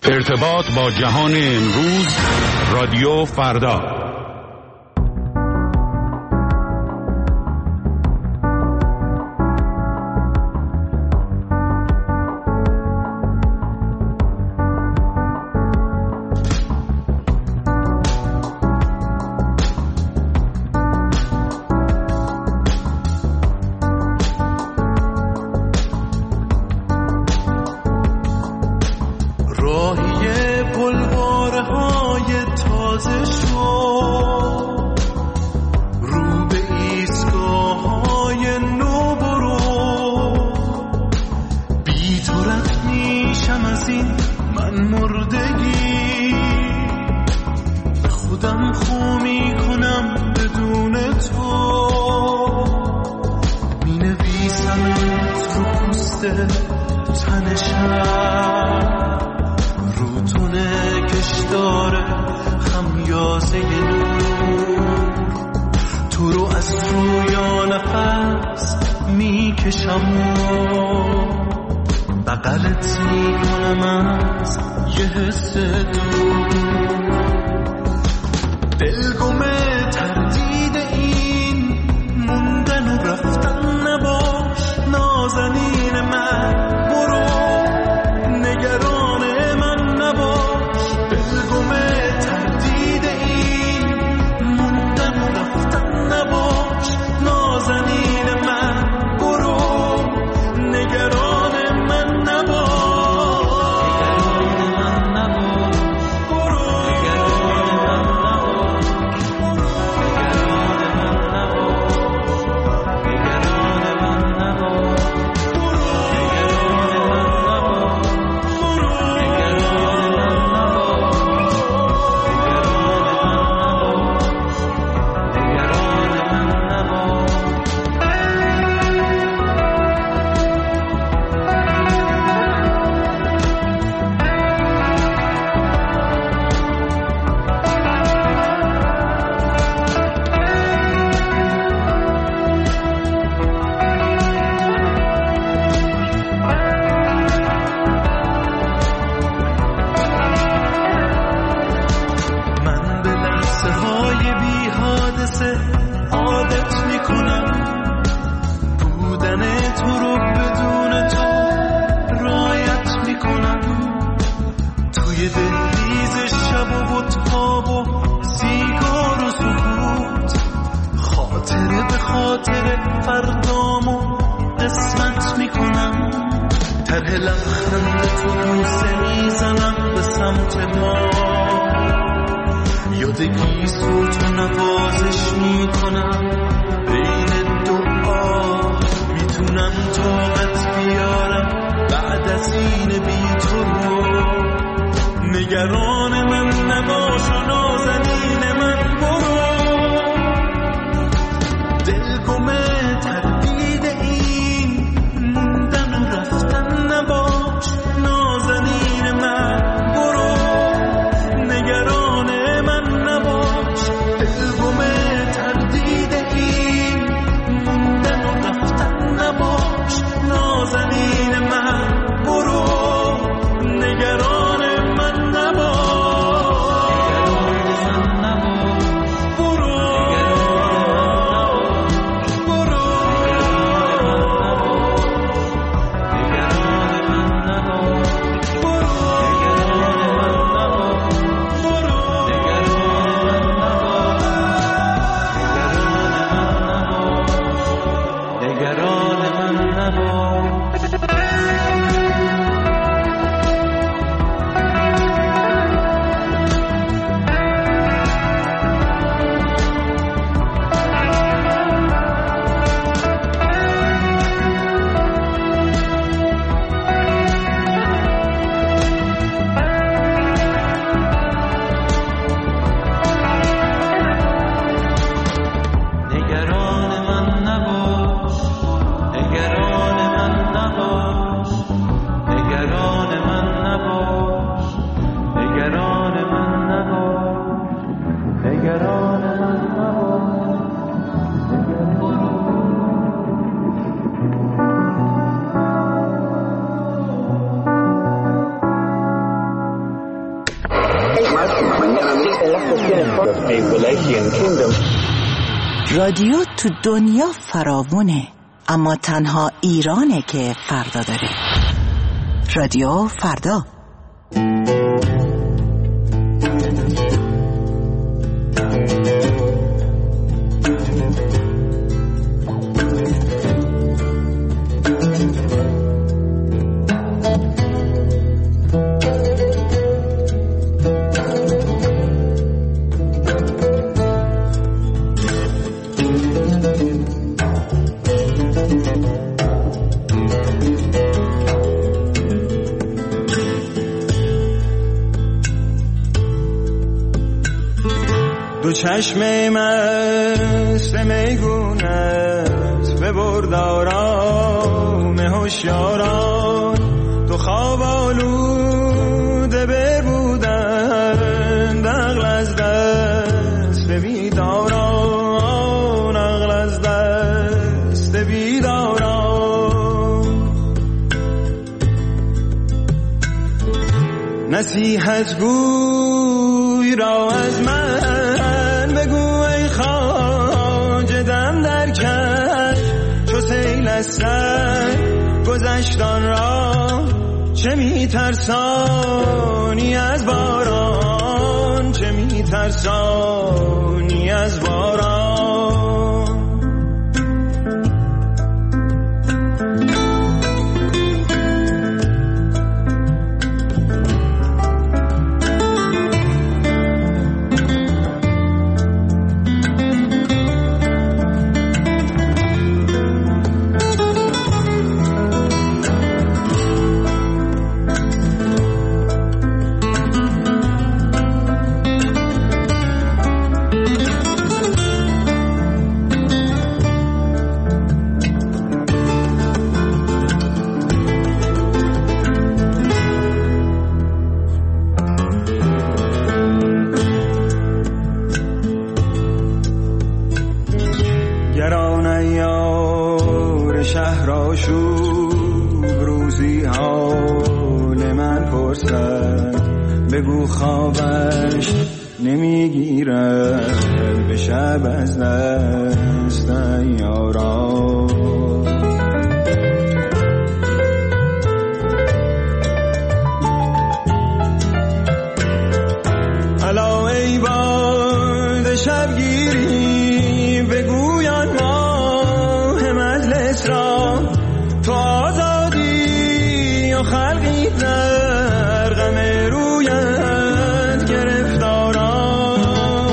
ارتباط با جهان امروز، رادیو فردا. نگران من نباش. رادیو تو دنیا فراوونه، اما تنها ایرانه که فردا داره. رادیو فردا. چشم مست میگونت به بردارام هوشیاران تو خواب آلوده ببودن، عقل از دست بیداران، عقل از دست بیداران. نصیحت گوی را از من سر گذشتان را چه میترسانی از باران، چه میترسانی از باران. بگو خوابش نمیگیرد به شب از دست یاران. الا ای باد شبگیری بگویان ماه مجلس را، تو آزادی و خلقی در غم رویت گرفتاران.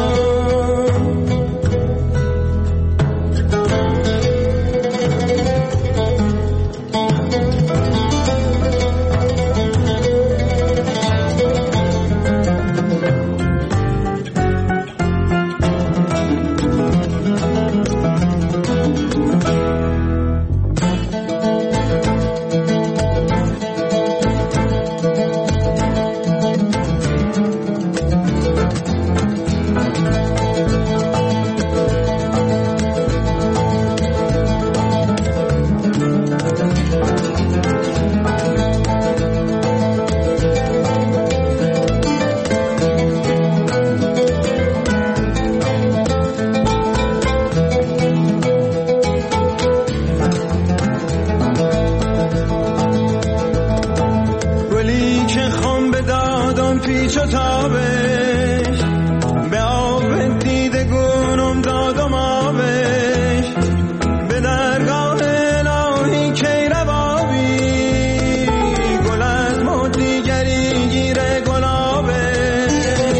پیچ و تابش به آب دیده گونم دادم آبش، به درگاه الهی کی روابی گل از مد دیگری گیره گلابش.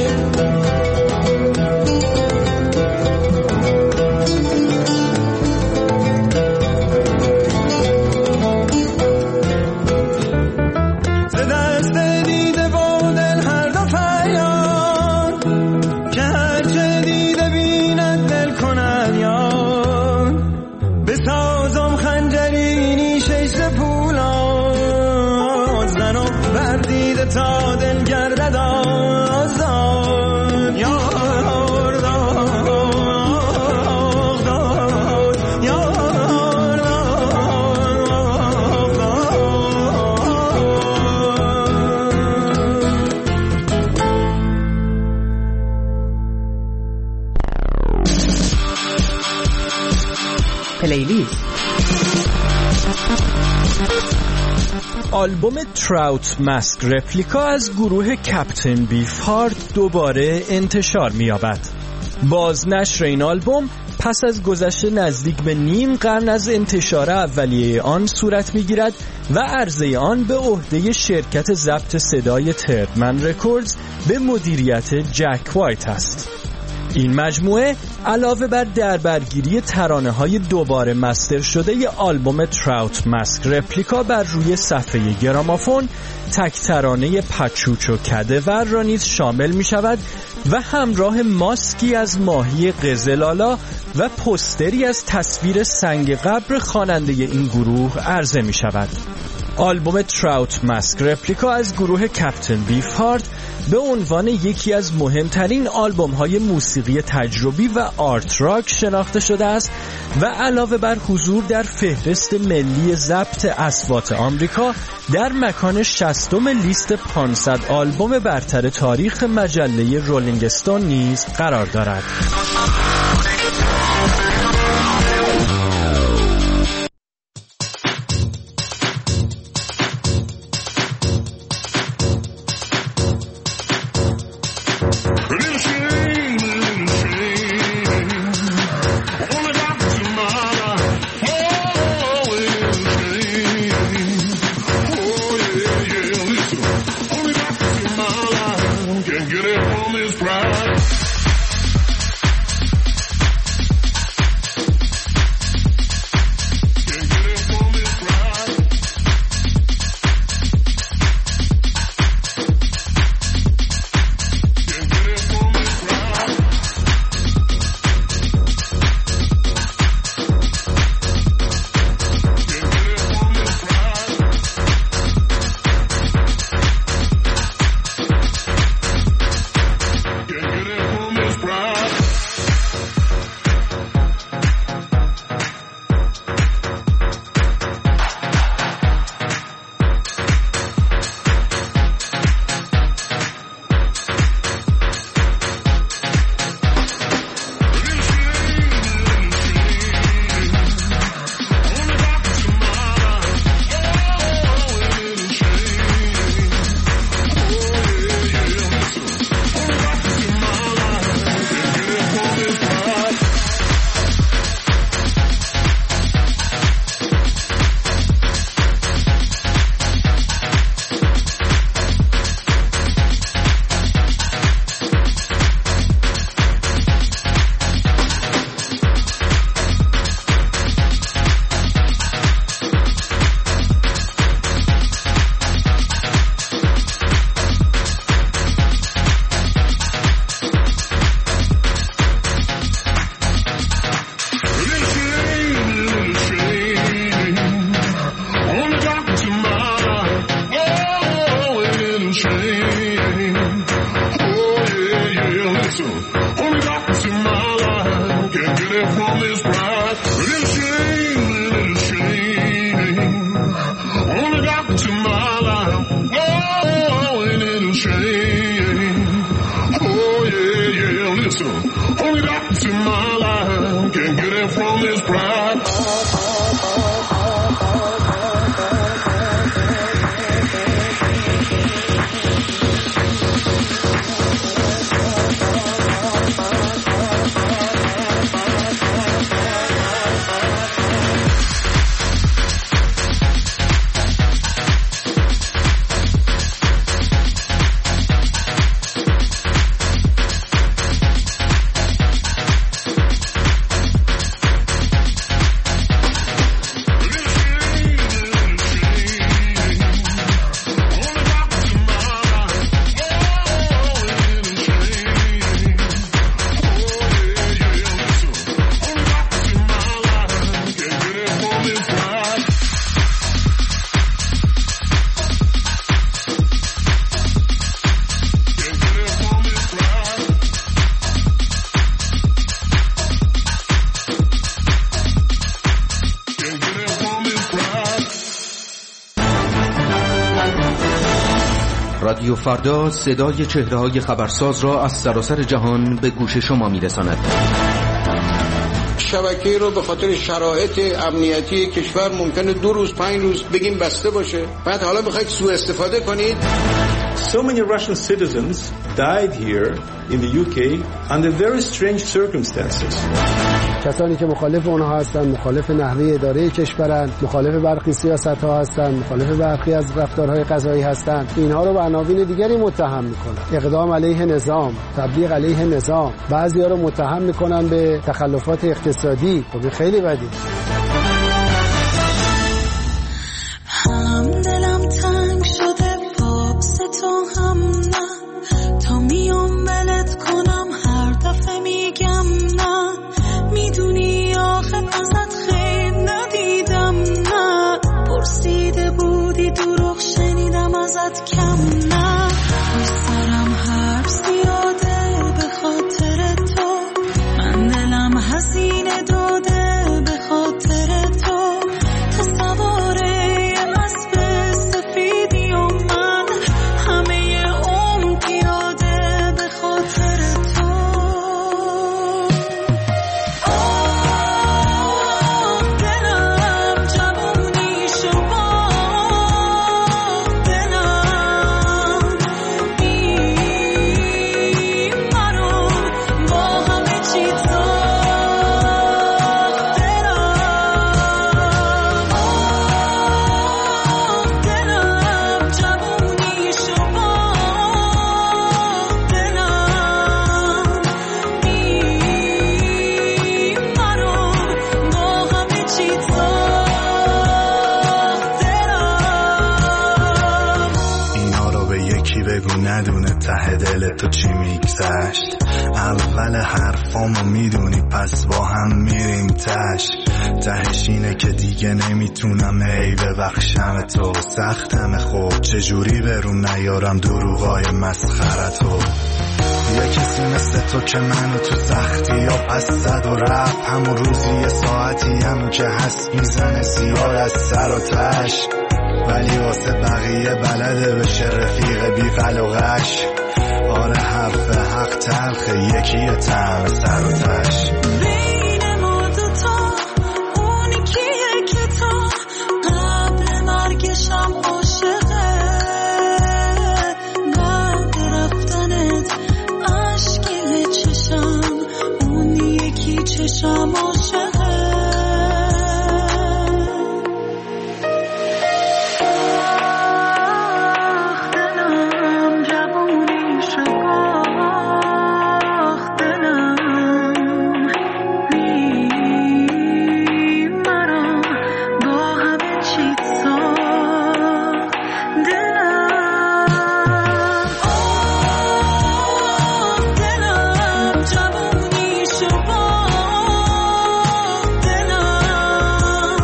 ز دست دیده با دل هر دو فریاد که هر چه دیده بیند دل کند یاد، بسازم خنجری نیشه سپولاد، زنم بر دیده تا دل گردد آزاد. یار داد یار پلیلیست. آلبوم تراوت ماسک رپلیکا از گروه کپتن بیفهارت دوباره انتشار می‌یابد. بازنشر این آلبوم پس از گذشت نزدیک به نیم قرن از انتشار اولیه آن صورت می‌گیرد و عرضه آن به عهده شرکت ضبط صدای تردمن رکوردز به مدیریت جک وایت است. این مجموعه علاوه بر دربرگیری ترانه‌های دوباره مستر شده ی آلبوم تراوت ماسک رپلیکا بر روی صفحه گرامافون، تک ترانه پچوچ و کده ور را نیز شامل می شود و همراه ماسکی از ماهی قزلالا و پوستری از تصویر سنگ قبر خواننده این گروه عرضه می شود. آلبوم تراوت ماسک رپلیکا از گروه کپتن بیفهارت به عنوان یکی از مهمترین آلبوم‌های موسیقی تجربی و آرت راک شناخته شده است و علاوه بر حضور در فهرست ملی ضبط اصوات آمریکا در مکان 60م لیست 500 آلبوم برتر تاریخ مجله رولینگ استون نیز قرار دارد. رادیو فردا صدای چهره‌های خبرساز را از سراسر جهان به گوش شما می‌رساند. شبکه رو به خاطر شرایط امنیتی کشور ممکنه 2 روز 5 روز بگیم بسته باشه، بعد حالا بخواید سوء استفاده کنید. So many Russian citizens died here in the UK under very strange circumstances. کسانی که مخالف اونها هستند، مخالف نحوه اداره کشورند، مخالف برخی سیاست‌ها هستند، مخالف برخی از رفتارهای قضایی هستند، اینها رو به عناوین دیگری متهم میکنن. اقدام علیه نظام، تبلیغ علیه نظام، بعضی‌ها رو متهم میکنن به تخلفات اقتصادی. خب خیلی بدی. هم دلم تنگ شده واپس تو هم نه، تا میام ولت کنم هر دفعه میگم نه، میدونی آخه ازت خیلی ندیدم نه، پرسیده بودی دروغ شنیدم ازت کم نه، سرم هر زیاده به خاطر تو، من دلم هزینه داده به خاطر تو، تو سواره اسب سفیدی و من همه عمر پیاده به خاطر تو. دلم جوونی شو دلم این منو با همه چی دلم جوونی شو دلم این منو با همه چی اینا رو به یکی بگو ندونه ته دل تو چی میگذشت، اول حرفامو میدونی پس با هم میریم تش، تهش اینه که دیگه نمیتونم ای ببخشم تو، سختم خوب چجوری برون نیارم دروغای مسخرتو، یه کسی مثل تو که منو تو سختی یا پس زد و رفت، همون روزی یه ساعتی هم که هست میزنه زیاد از سر و تش، ولی واسه بقیه بلده بشه رفیق بی قلقش، آره حرف حق تلخه یکی طعم سر و تش. بین ما دوتا اونی کیه که تا قبل مرگشم عاشقه، بعد رفتنت عشقی چشم اون یکی چشم عاشقه. دلم جوونی شو دلم میمرم با همه چی ساخت دلم جوونی شو دلم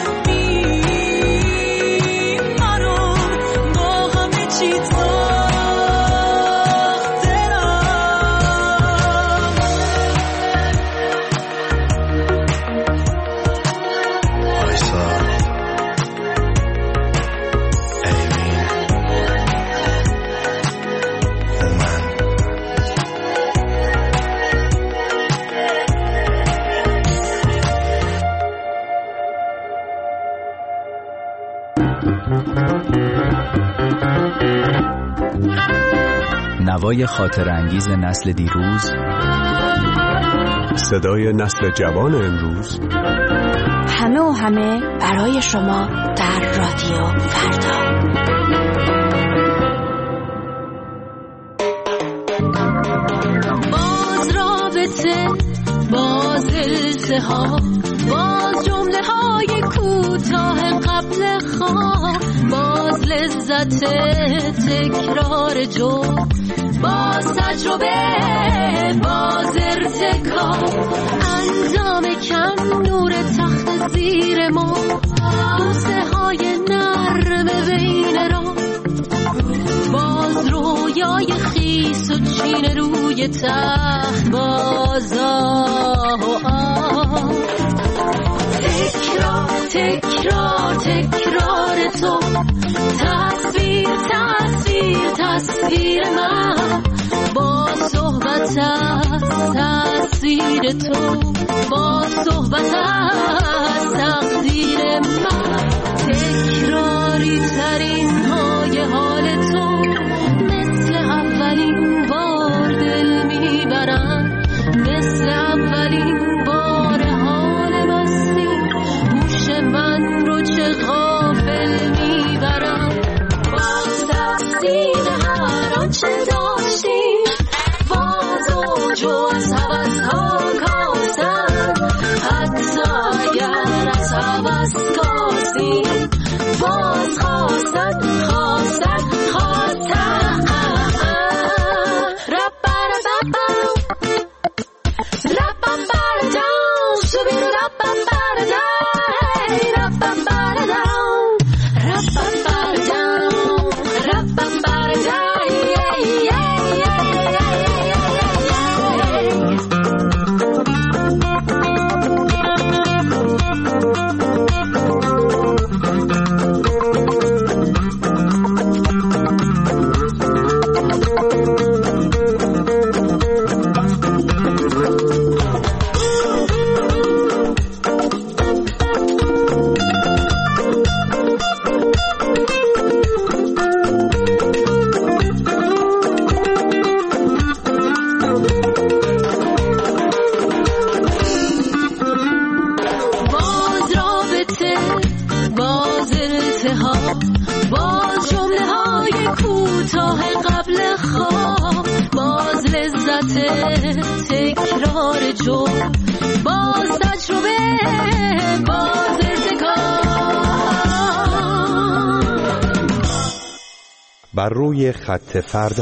میمرم با همه چی آیسا ایمین هومن نوای خاطر انگیز نسل دیروز، صدای نسل جوان امروز، همه و همه برای شما در رادیو فردا. باز رابطه، باز التهاب، باز جمله های کوتاه قبل خواب، باز لذت تکرار جرم، باز تجربه، باز ارتکاب، انجام کم، نور تخت زیر ما، بوسه های نرم بین را، باز رویای خیس و چین روی تخت، باز تکرار تکرار تکرار تو، تصویر تصویر تصویر من، با صحبت از تقصیر تو، با صحبت از تقدیر من، تکراری ترین های حال تو مثل اولین بار دل میبرن، مثل اولین بار حال مستی هوش من رو چه غافل میبرن. باز تقصیر هر آنچه داشتیم، باز اوجو از حوض ها کاستن، حتی اگر از حوض کاستیم باز خواستن خواستن خواستن. رپر رپر رپر بردم شبیر رپر بردم رپر بردم رپر بردم رپر بردم. باز جمله های کوتاه قبل خواب، باز لذت تکرار جمله، باز تجربه، باز ارتکاب. بر روی خط فردا.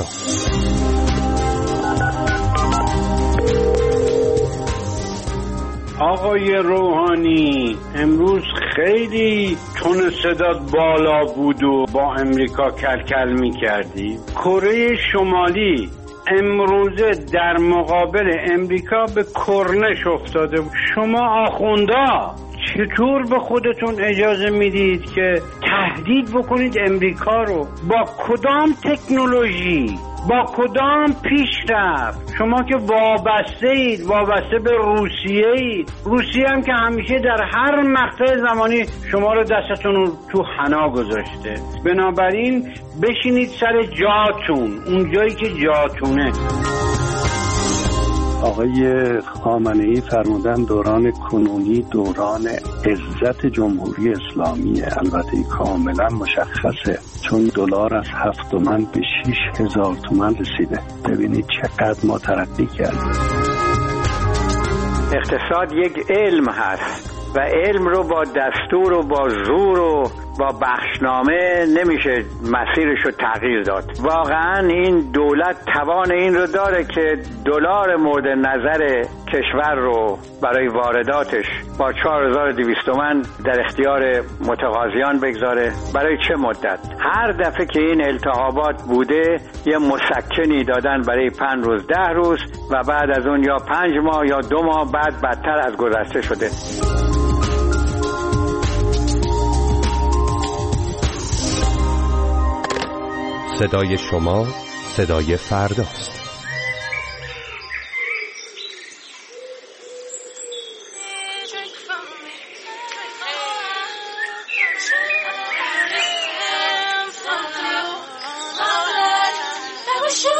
آقای روحانی، امروز خیلی تون صدات بالا بود و با امریکا کلکل می کردی. کره شمالی امروزه در مقابل امریکا به کرنش افتاده. شما آخوندا چطور به خودتون اجازه میدید که تهدید بکنید امریکا رو؟ با کدام تکنولوژی، با کدام پیشرفت؟ شما که وابسته به روسیه اید. روسیه هم که همیشه در هر مقطع زمانی شما رو دستتون رو تو حنا گذاشته. بنابراین بشینید سر جاتون، اون جایی که جاتونه. آقای خامنه‌ای فرمودن دوران کنونی دوران عزت جمهوری اسلامیه. البته کاملا مشخصه، چون دلار از 7 تومن به 6,000 تومن رسیده. ببینید چقدر ما ترقی کردیم. اقتصاد یک علم هست و علم رو با دستور و با زور و با بخشنامه نمیشه مسیرش رو تغییر داد. واقعا این دولت توان این رو داره که دلار مورد نظر کشور رو برای وارداتش با 4,200 تومان در اختیار متقاضیان بگذاره. برای چه مدت؟ هر دفعه که این التهابات بوده یه مسکنی دادن برای 5 روز 10 روز و بعد از اون یا 5 ماه یا 2 ماه بعد بدتر از گذشته شده. صدای شما صدای فرداست. شو